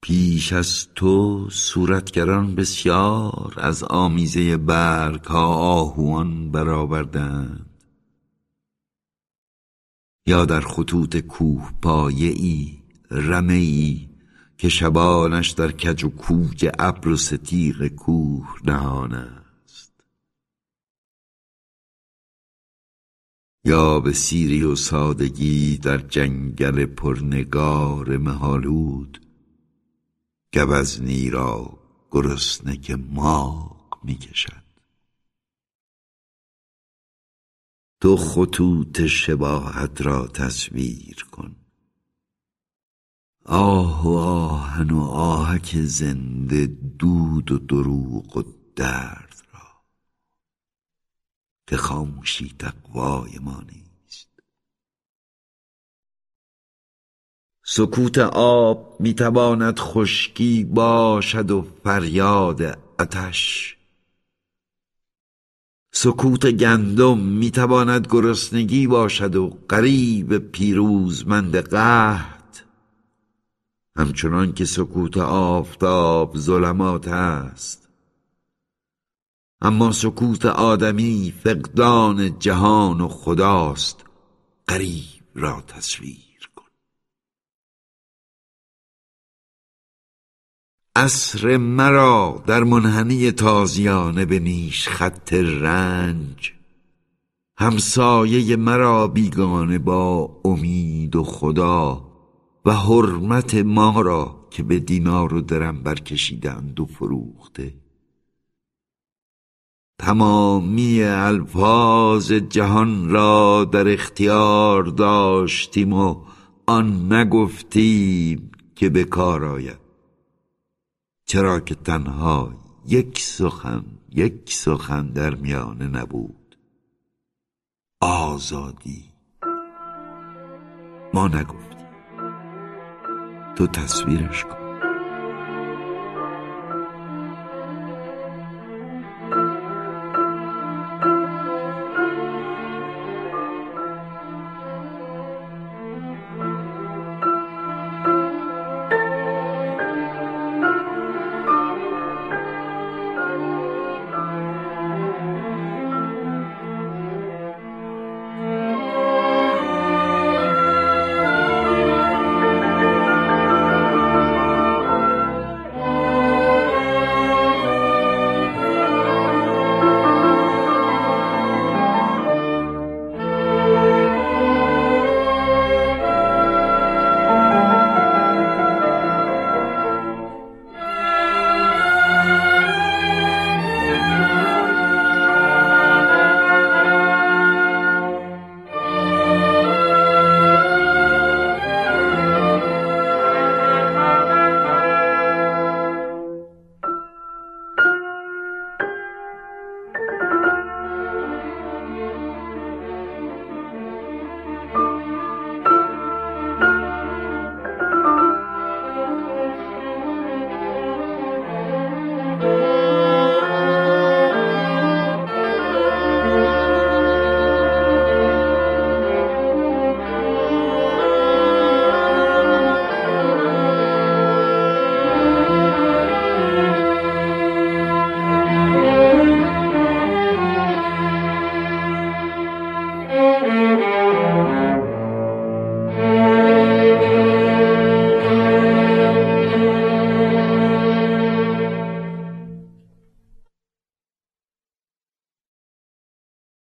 پیش از تو صورتگران بسیار از آمیزه برگ ها آهوان برآوردند، یا در خطوط کوه پایه ای رمه ای که شبانش در کج و کوج ابر و ستیغ کوه نهان است، یا به سیری و سادگی در جنگل پرنگار مه‌آلود گوزنی را گرسنه که ماغ می کشد. تو خطوط شباهت را تصویر کن، آه و آهن و آهک زنده، دود و دروغ و درد را، که خاموشی تقوای ما نیست. سکوت آب میتواند خشکی باشد و فریاد آتش، سکوت گندم میتواند گرسنگی باشد و غریب پیروزمند قحط، همچنان که سکوت آفتاب ظلمات است. اما سکوت آدمی فقدان جهان و خداست. غریب را تصویر کن. عصر مرا در منحنی تازیانه به نیش خط رنج، همسایه مرا بیگانه با امید و خدا، و حرمت ما را که به دینار و درم برکشیدند و فروخته. تمامی الفاظ جهان را در اختیار داشتیم و آن نگفتیم که به کار آید، چرا که تنها یک سخن در میانه نبود: آزادی. ما نگفتیم، تو تصویرش کن.